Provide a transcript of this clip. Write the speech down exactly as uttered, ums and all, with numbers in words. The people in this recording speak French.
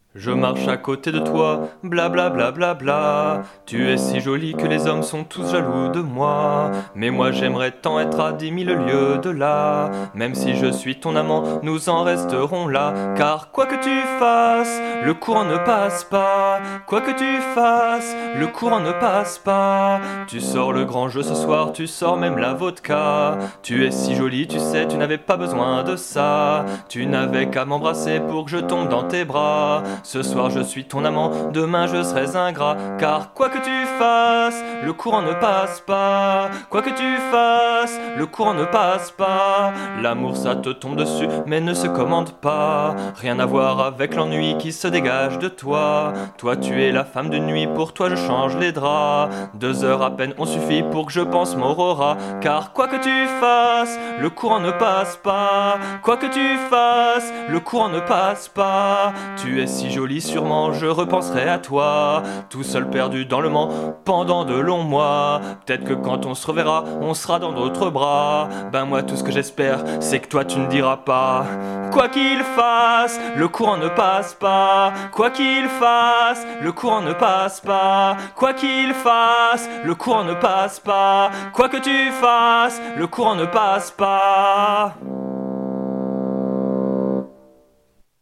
Je marche à côté de toi, bla bla bla bla bla. Tu es si jolie que les hommes sont tous jaloux de moi. Mais moi j'aimerais tant être à dix mille lieues de là. Même si je suis ton amant, nous en resterons là. Car quoi que tu fasses, le courant ne passe pas. Quoi que tu fasses, le courant ne passe pas. Tu sors le grand jeu ce soir, tu sors même la vodka. Tu es si jolie, tu sais, tu n'avais pas besoin de ça. Tu n'avais qu'à m'embrasser pour que je tombe dans tes bras. Ce soir je suis ton amant, demain je serai ingrat. Car quoi que tu fasses, le courant ne passe pas. Quoi que tu fasses, le courant ne passe pas. L'amour ça te tombe dessus, mais ne se commande pas. Rien à voir avec l'ennui qui se dégage de toi. Toi tu es la femme de nuit, pour toi je change les draps. Deux heures à peine ont suffi pour que je pense Morora. Car quoi que tu fasses, le courant ne passe pas. Quoi que tu fasses, le courant ne passe pas. Tu es si jolie, sûrement je repenserai à toi. Tout seul perdu dans le Mans pendant de longs mois. Peut-être que quand on se reverra, on sera dans d'autres bras. Ben moi tout ce que j'espère, c'est que toi tu ne diras pas. Quoi qu'il fasse, le courant ne passe pas. Quoi qu'il fasse, le courant ne passe pas. Quoi qu'il fasse, le courant ne passe pas. Quoi que tu fasses, le courant ne passe pas.